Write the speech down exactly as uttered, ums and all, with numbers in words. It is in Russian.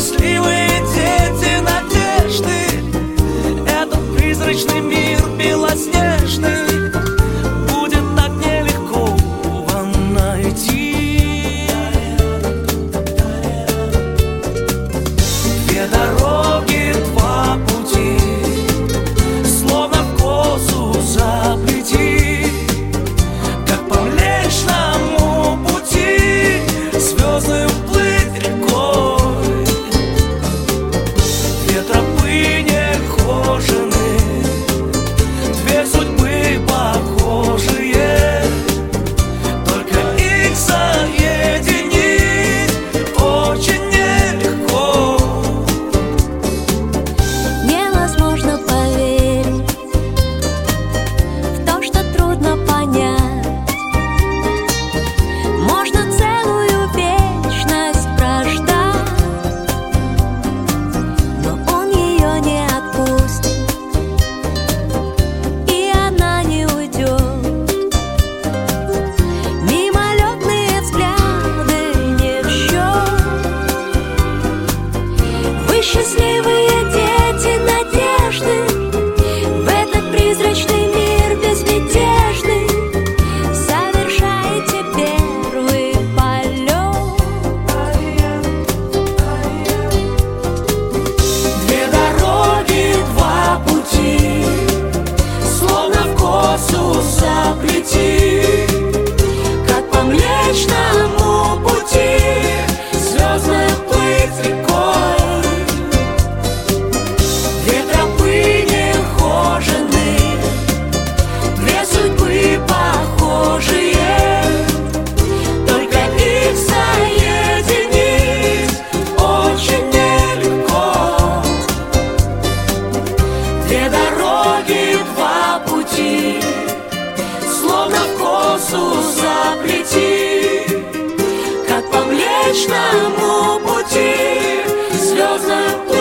счастливые дети надежды. Этот призрачный мир белоснежный будет так нелегко вам найти. Две дороги, два пути, словно в косу заплети, как по Млечному пути звездную плыть рекой. Две тропы нехожены, две судьбы похожие, только их соединить очень нелегко. Невозможно поверить в то, что трудно понять. Можно целую вечность прождать, но он ее не отпустит, и она не уйдет. Мимолетные взгляды не в счет. Вы счастливые дети надежды, в этот призрачный мир безмятежный совершаете первый полет. Две дороги, два пути, словно в косу заплети, как по Млечному пути звездная плыть рекой. Две тропы нехожены, две судьбы похожие, только их соединить очень нелегко. Две дороги, два пути, словно в косу заплети, как по Млечному пути звездная плыть.